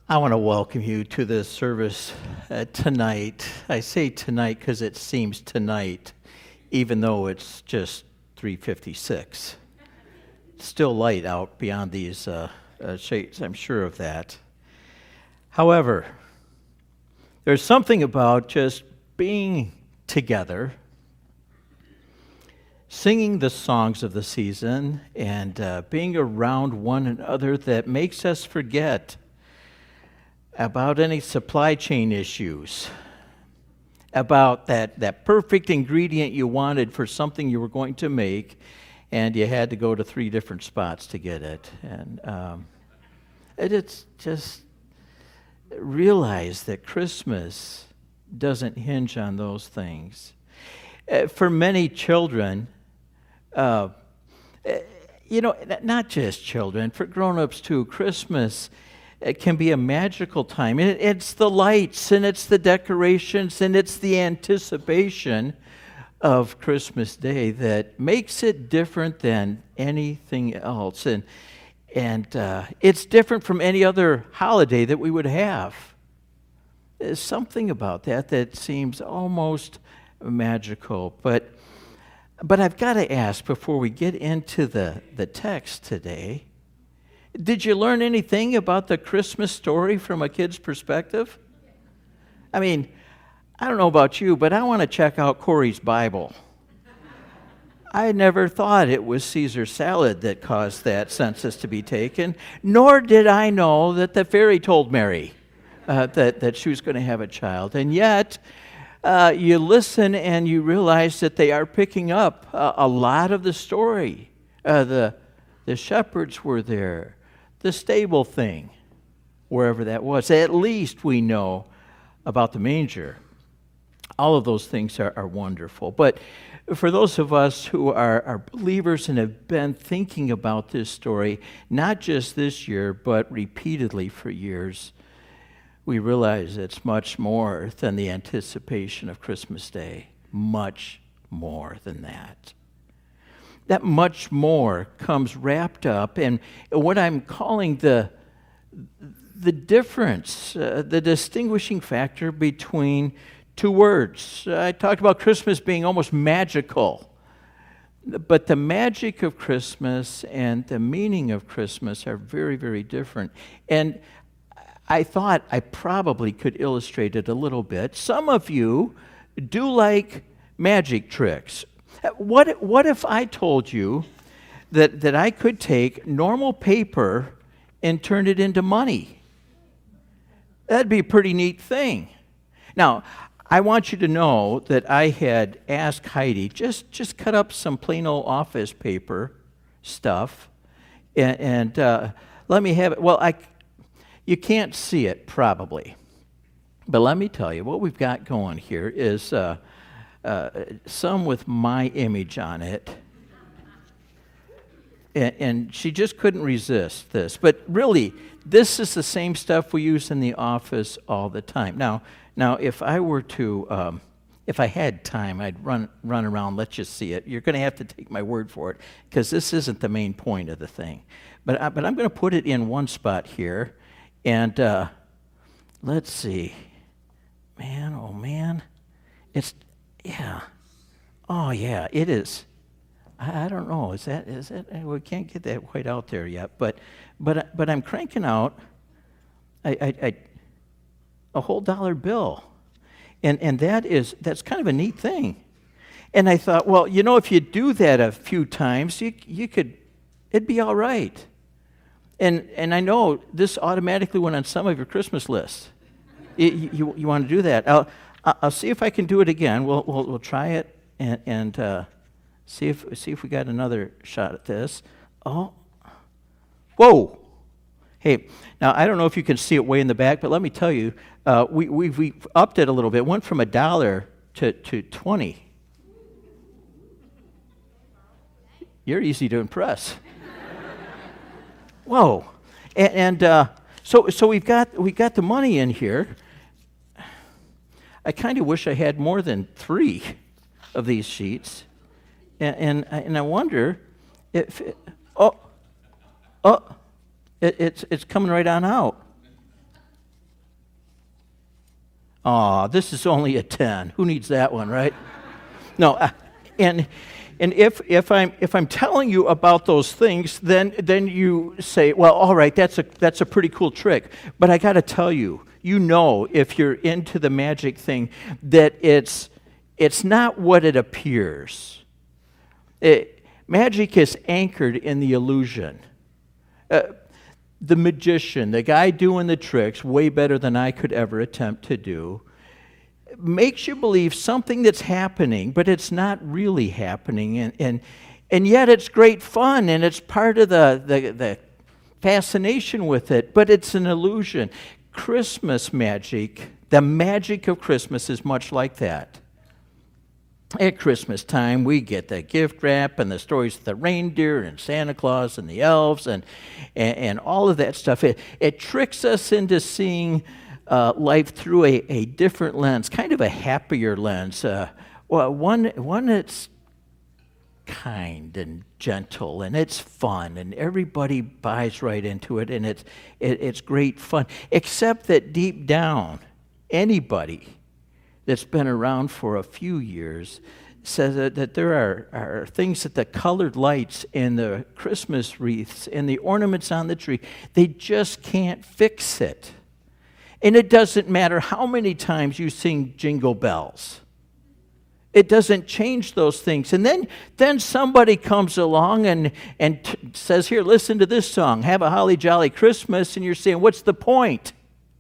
I want to welcome you to this service tonight. I say tonight because it seems tonight, even though it's just 3:56. Still light out beyond these shades, I'm sure of that. However, there's something about just being together, singing the songs of the season, and being around one another that makes us forget about any supply chain issues, about that perfect ingredient you wanted for something you were going to make, and you had to go to 3 different spots to get it. And it's just realize that Christmas doesn't hinge on those things. For many children, not just children, for grown-ups too, Christmas, it can be a magical time. It's the lights, and it's the decorations, and it's the anticipation of Christmas Day that makes it different than anything else. And it's different from any other holiday that we would have. There's something about that seems almost magical. But I've got to ask before we get into the text today, did you learn anything about the Christmas story from a kid's perspective? I mean, I don't know about you, but I want to check out Corey's Bible. I never thought it was Caesar salad that caused that census to be taken, nor did I know that the fairy told Mary that she was going to have a child. And yet, you listen and you realize that they are picking up a lot of the story. The shepherds were there. The stable thing, wherever that was. At least we know about the manger. All of those things are wonderful. But for those of us who are believers and have been thinking about this story, not just this year, but repeatedly for years, we realize it's much more than the anticipation of Christmas Day. Much more than that. That much more comes wrapped up in what I'm calling the difference, the distinguishing factor between 2 words. I talked about Christmas being almost magical, but the magic of Christmas and the meaning of Christmas are very, very different. And I thought I probably could illustrate it a little bit. Some of you do like magic tricks. What if I told you that I could take normal paper and turn it into money? That'd be a pretty neat thing. Now, I want you to know that I had asked Heidi, just cut up some plain old office paper stuff and let me have it. Well, you can't see it probably, but let me tell you, what we've got going here is some with my image on it, and she just couldn't resist this. But really, this is the same stuff we use in the office all the time. Now, if I were to, if I had time, I'd run around, let you see it. You're going to have to take my word for it, because this isn't the main point of the thing. But I'm going to put it in one spot here, and let's see. Man, oh man, it's... Yeah. Oh, yeah, it is. I don't know. Is that? We can't get that quite out there yet. But I'm cranking out a whole dollar bill, and that's kind of a neat thing. And I thought, well, if you do that a few times, you could, it'd be all right. And I know this automatically went on some of your Christmas lists. You want to do that? I'll see if I can do it again. We'll try it and see if we got another shot at this. Oh, whoa! Hey, now I don't know if you can see it way in the back, but let me tell you, we upped it a little bit. Went from $1 to 20. You're easy to impress. Whoa! And so we got the money in here. I kind of wish I had more than 3 of these sheets, and I wonder if it's coming right on out. Aw, this is only a 10. Who needs that one, right? No, and if I'm telling you about those things, then you say, well, all right, that's a pretty cool trick. But I got to tell you, if you're into the magic thing, that it's not what it appears. Magic is anchored in the illusion. The magician, the guy doing the tricks, way better than I could ever attempt to do, makes you believe something that's happening, but it's not really happening, and yet it's great fun, and it's part of the fascination with it, but it's an illusion. Christmas magic, the magic of Christmas is much like that. At Christmas time, we get the gift wrap and the stories of the reindeer and Santa Claus and the elves and all of that stuff. It tricks us into seeing life through a different lens, kind of a happier lens, one that's kind and gentle, and it's fun, and everybody buys right into it, and it's great fun. Except that deep down, anybody that's been around for a few years says that there are things that the colored lights and the Christmas wreaths and the ornaments on the tree, they just can't fix it. And it doesn't matter how many times you sing Jingle Bells. It doesn't change those things. And then somebody comes along and says, here, listen to this song, Have a Holly Jolly Christmas, and you're saying, what's the point?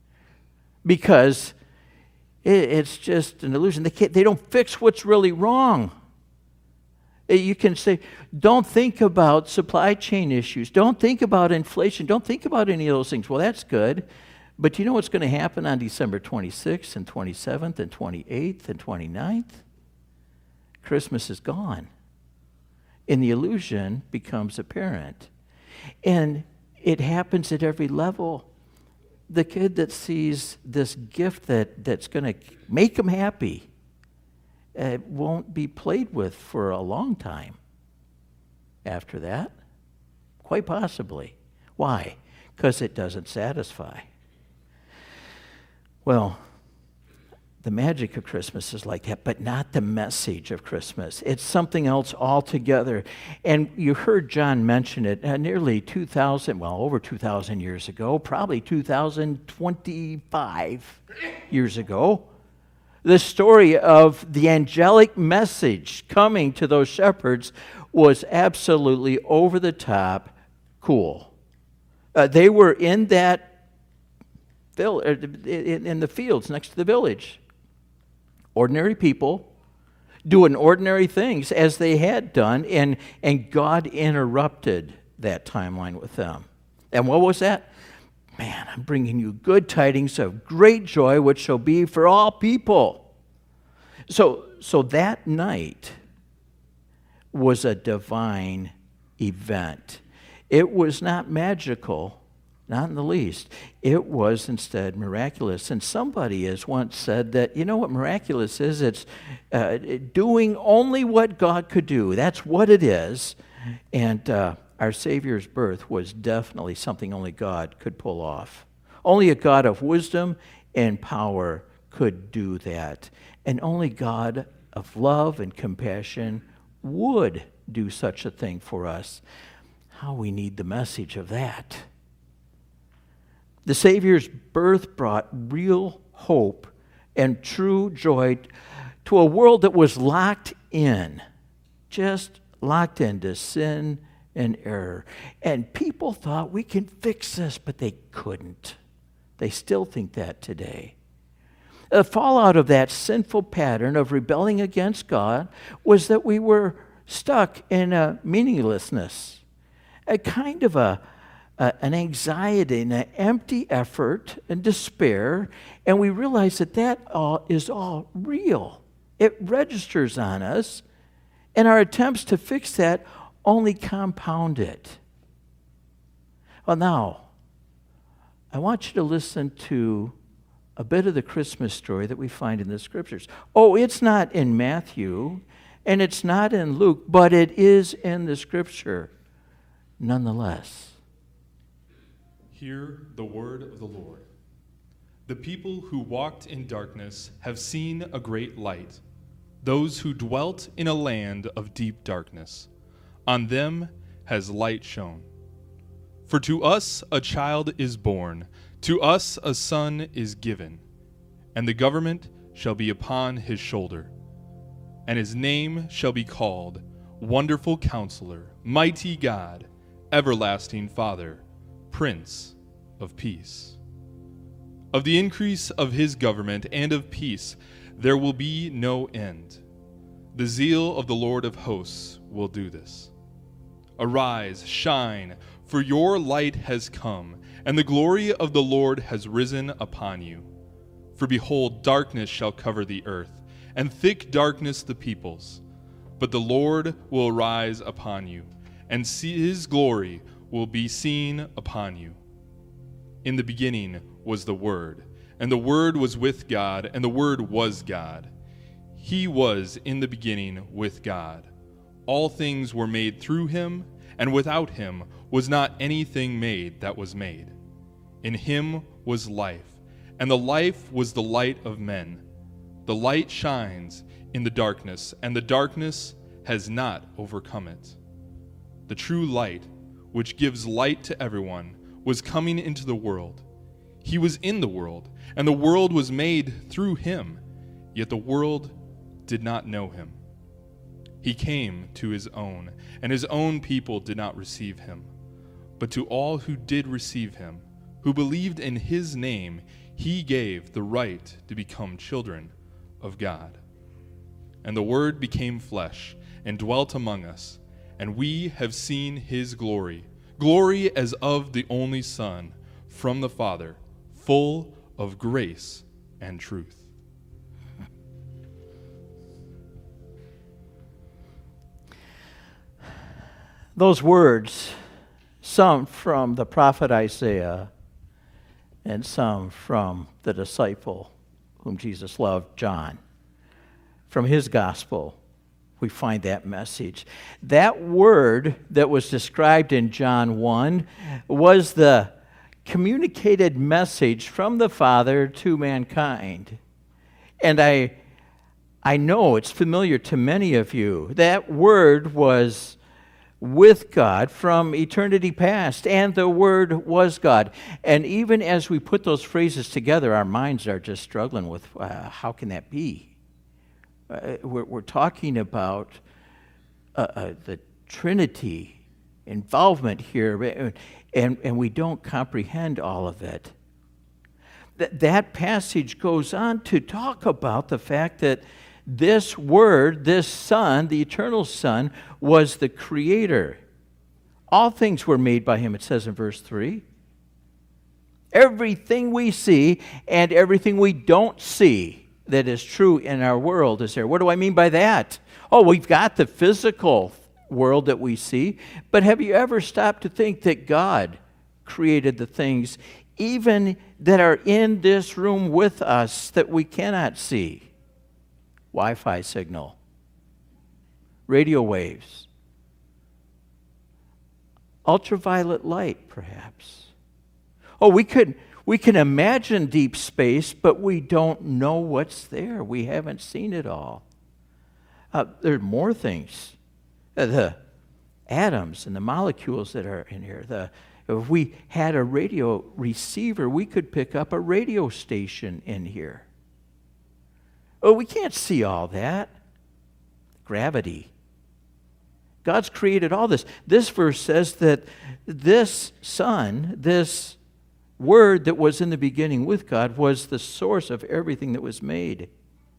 Because it's just an illusion. They don't fix what's really wrong. You can say, don't think about supply chain issues. Don't think about inflation. Don't think about any of those things. Well, that's good. But do you know what's going to happen on December 26th and 27th and 28th and 29th? Christmas is gone. And the illusion becomes apparent. And it happens at every level. The kid that sees this gift that's going to make them happy won't be played with for a long time after that. Quite possibly. Why? Because it doesn't satisfy. Well, the magic of Christmas is like that, but not the message of Christmas. It's something else altogether. And you heard John mention it nearly over 2,000 years ago, probably 2,025 years ago. The story of the angelic message coming to those shepherds was absolutely over the top cool. They were in in the fields next to the village. Ordinary people doing ordinary things as they had done, and God interrupted that timeline with them. And what was that? Man, I'm bringing you good tidings of great joy, which shall be for all people. So that night was a divine event. It was not magical, not in the least. It was instead miraculous. And somebody has once said that, you know what miraculous is? It's doing only what God could do. That's what it is. And our Savior's birth was definitely something only God could pull off. Only a God of wisdom and power could do that. And only God of love and compassion would do such a thing for us. How we need the message of that. The Savior's birth brought real hope and true joy to a world that was locked in, just locked into sin and error. And people thought we can fix this, but they couldn't. They still think that today. The fallout of that sinful pattern of rebelling against God was that we were stuck in a meaninglessness, a kind of an anxiety and an empty effort and despair, and we realize that is all real. It registers on us, and our attempts to fix that only compound it. Well, now, I want you to listen to a bit of the Christmas story that we find in the Scriptures. Oh, it's not in Matthew, and it's not in Luke, but it is in the Scripture nonetheless. Hear the word of the Lord. The people who walked in darkness have seen a great light. Those who dwelt in a land of deep darkness, on them has light shone. For to us a child is born, to us a son is given, and the government shall be upon his shoulder. And his name shall be called Wonderful Counselor, Mighty God, Everlasting Father, Prince of Peace. Of the increase of his government and of peace there will be no end. The zeal of the Lord of hosts will do this. Arise, shine, for your light has come, and the glory of the Lord has risen upon you. For behold, darkness shall cover the earth, and thick darkness the peoples. But the Lord will arise upon you, and his glory will be seen upon you. In the beginning was the Word, and the Word was with God, and the Word was God. He was in the beginning with God. All things were made through him, and without him was not anything made that was made. In him was life, and the life was the light of men. The light shines in the darkness, and the darkness has not overcome it. The true light, which gives light to everyone, was coming into the world. He was in the world, and the world was made through him, yet the world did not know him. He came to his own, and his own people did not receive him. But to all who did receive him, who believed in his name, he gave the right to become children of God. And the Word became flesh and dwelt among us, and we have seen his glory, glory as of the only Son from the Father, full of grace and truth. Those words, some from the prophet Isaiah and some from the disciple whom Jesus loved, John. From his gospel, we find that message. That word that was described in John 1 was the communicated message from the Father to mankind. And I know it's familiar to many of you. That word was with God from eternity past, and the Word was God. And even as we put those phrases together, our minds are just struggling with how can that be? We're talking about the Trinity involvement here, and we don't comprehend all of it. That passage goes on to talk about the fact that this Word, this Son, the eternal Son, was the Creator. All things were made by him, it says in verse 3. Everything we see and everything we don't see that is true in our world is there. What do I mean by that? Oh, we've got the physical world that we see, but have you ever stopped to think that God created the things even that are in this room with us that we cannot see? Wi-Fi signal, radio waves, ultraviolet light, perhaps. Oh, we can imagine deep space, but we don't know what's there. We haven't seen it all. There are more things. The atoms and the molecules that are in here. If we had a radio receiver, we could pick up a radio station in here. Oh, we can't see all that. Gravity. God's created all this. This verse says that this Son, this Word that was in the beginning with God, was the source of everything that was made.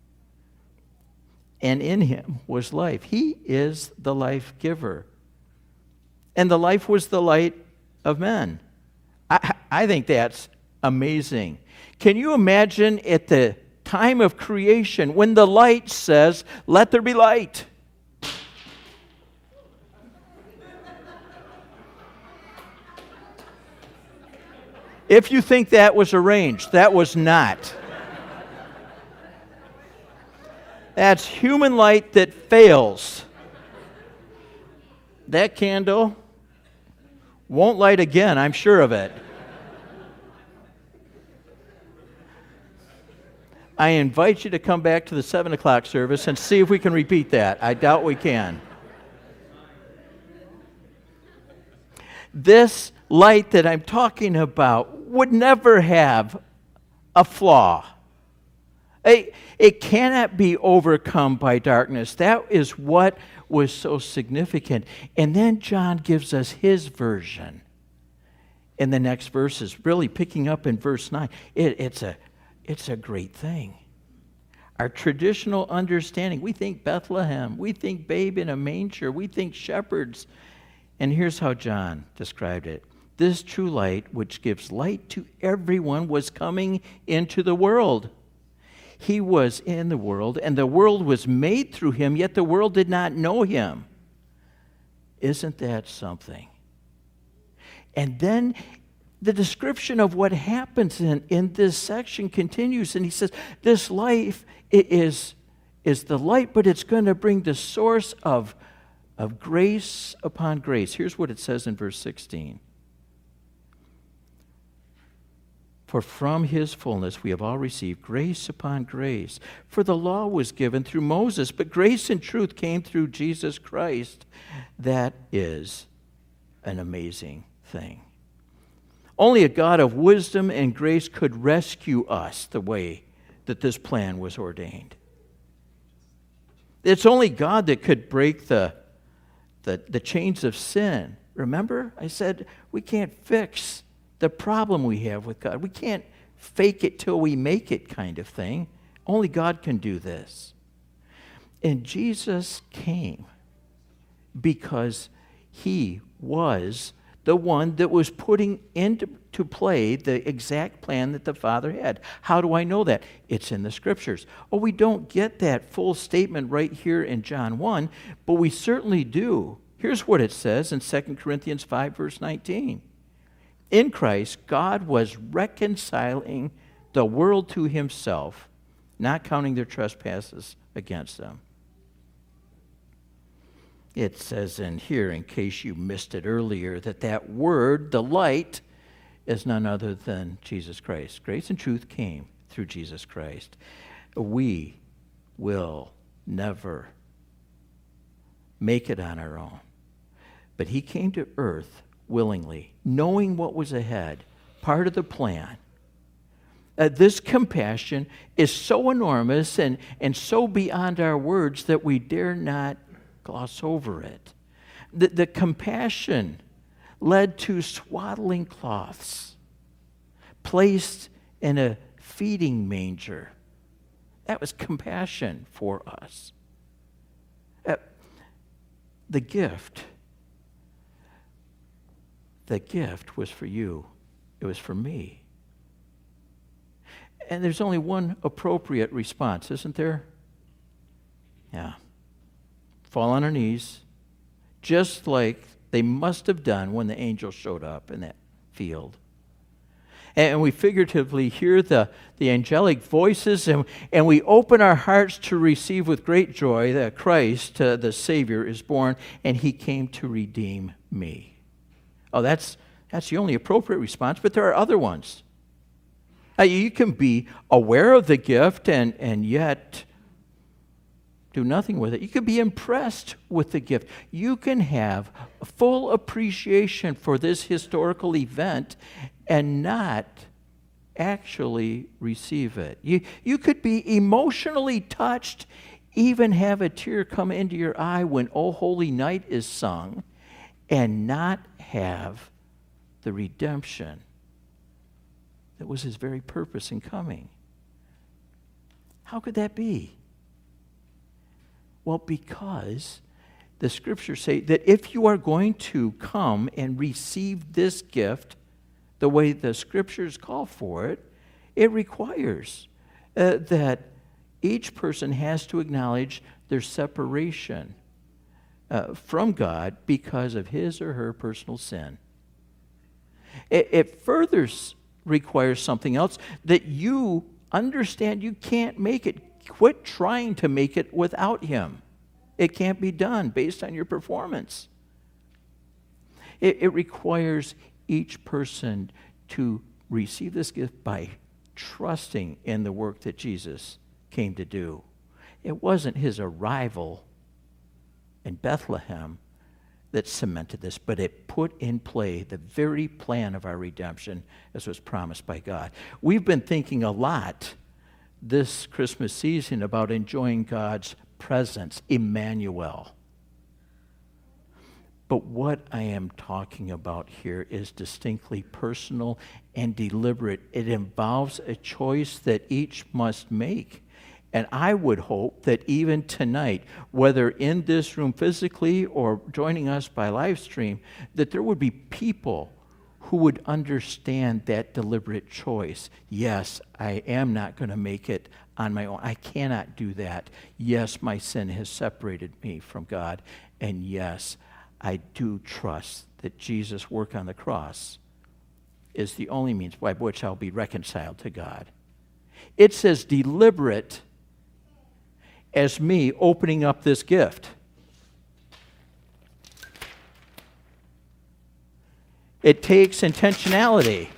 And in him was life. He is the life giver. And the life was the light of men. I think that's amazing. Can you imagine at the time of creation when the light says, "Let there be light"? If you think that was arranged, that was not. That's human light that fails. That candle won't light again, I'm sure of it. I invite you to come back to the 7 o'clock service and see if we can repeat that. I doubt we can. This light that I'm talking about would never have a flaw. It cannot be overcome by darkness. That is what was so significant. And then John gives us his version in the next verses, really picking up in verse 9. It's a great thing. Our traditional understanding, we think Bethlehem, we think babe in a manger, we think shepherds. And here's how John described it. This true light, which gives light to everyone, was coming into the world. He was in the world, and the world was made through him, yet the world did not know him. Isn't that something? And then the description of what happens in this section continues, and he says, this life is the light, but it's going to bring the source of grace upon grace. Here's what it says in verse 16. For from his fullness we have all received grace upon grace. For the law was given through Moses, but grace and truth came through Jesus Christ. That is an amazing thing. Only a God of wisdom and grace could rescue us the way that this plan was ordained. It's only God that could break the chains of sin. Remember, I said we can't fix the problem we have with God. We can't fake it till we make it kind of thing. Only God can do this. And Jesus came because he was the one that was putting into play the exact plan that the Father had. How do I know that? It's in the Scriptures. Oh, we don't get that full statement right here in John 1, but we certainly do. Here's what it says in 2 Corinthians 5, verse 19. In Christ, God was reconciling the world to himself, not counting their trespasses against them. It says in here, in case you missed it earlier, that word, the light, is none other than Jesus Christ. Grace and truth came through Jesus Christ. We will never make it on our own. But he came to earth willingly, knowing what was ahead, part of the plan. This compassion is so enormous and so beyond our words that we dare not gloss over it. The compassion led to swaddling cloths placed in a feeding manger. That was compassion for us. The gift was for you. It was for me. And there's only one appropriate response, isn't there? Yeah. Fall on our knees, just like they must have done when the angel showed up in that field. And we figuratively hear the angelic voices, and we open our hearts to receive with great joy that Christ, the Savior, is born, and he came to redeem me. Oh, that's the only appropriate response, but there are other ones. You can be aware of the gift and yet do nothing with it. You can be impressed with the gift. You can have full appreciation for this historical event and not actually receive it. You could be emotionally touched, even have a tear come into your eye when O Holy Night is sung, and not have the redemption that was his very purpose in coming. How could that be? Well, because the Scriptures say that if you are going to come and receive this gift the way the Scriptures call for it, it requires that each person has to acknowledge their separation from God because of his or her personal sin. It further requires something else, that you understand you can't make it. Quit trying to make it without him. It can't be done based on your performance. It requires each person to receive this gift by trusting in the work that Jesus came to do. It wasn't his arrival in Bethlehem that cemented this, but it put in play the very plan of our redemption as was promised by God. We've been thinking a lot this Christmas season about enjoying God's presence, Emmanuel. But what I am talking about here is distinctly personal and deliberate. It involves a choice that each must make. And I would hope that even tonight, whether in this room physically or joining us by live stream, that there would be people who would understand that deliberate choice. Yes, I am not going to make it on my own. I cannot do that. Yes, my sin has separated me from God. And yes, I do trust that Jesus' work on the cross is the only means by which I'll be reconciled to God. It's as deliberate as me opening up this gift. It takes intentionality.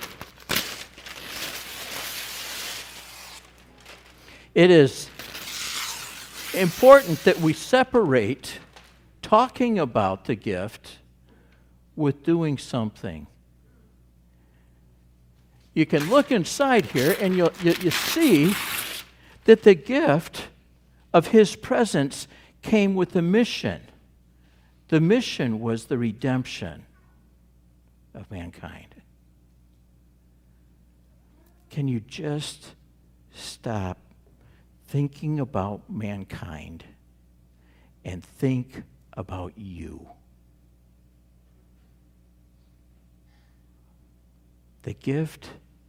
It is important that we separate talking about the gift with doing something. You can look inside here and you see that the gift of his presence came with a mission. The mission was the redemption of mankind. Can you just stop thinking about mankind and think about you? The gift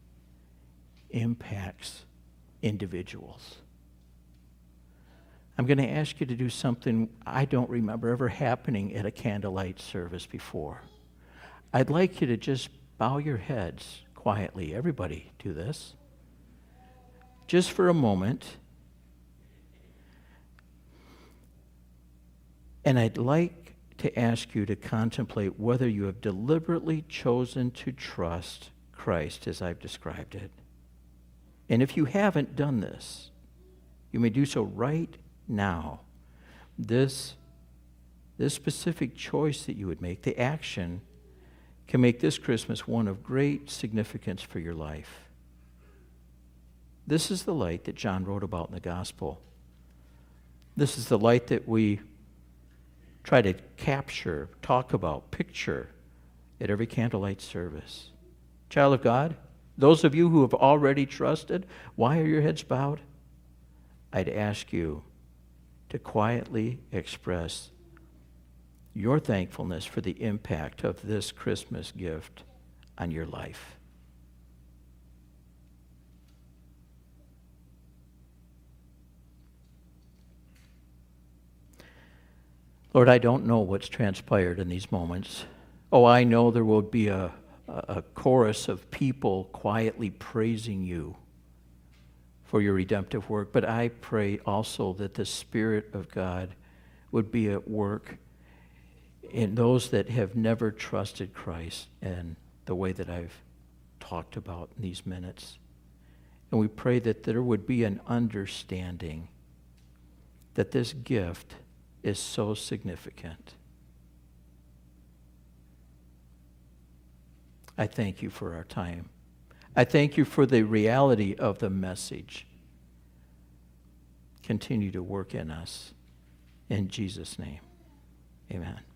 impacts individuals. I'm going to ask you to do something I don't remember ever happening at a candlelight service before. I'd like you to just bow your heads quietly. Everybody do this. Just for a moment. And I'd like to ask you to contemplate whether you have deliberately chosen to trust Christ as I've described it. And if you haven't done this, you may do so right now. This specific choice that you would make, the action, can make this Christmas one of great significance for your life. This is the light that John wrote about in the gospel. This is the light that we try to capture, talk about, picture at every candlelight service. Child of God, those of you who have already trusted, why are your heads bowed? I'd ask you to quietly express your thankfulness for the impact of this Christmas gift on your life. Lord, I don't know what's transpired in these moments. Oh, I know there will be a chorus of people quietly praising you for your redemptive work, but I pray also that the Spirit of God would be at work in those that have never trusted Christ in the way that I've talked about in these minutes. And we pray that there would be an understanding that this gift is so significant. I thank you for our time. I thank you for the reality of the message. Continue to work in us. In Jesus' name, amen.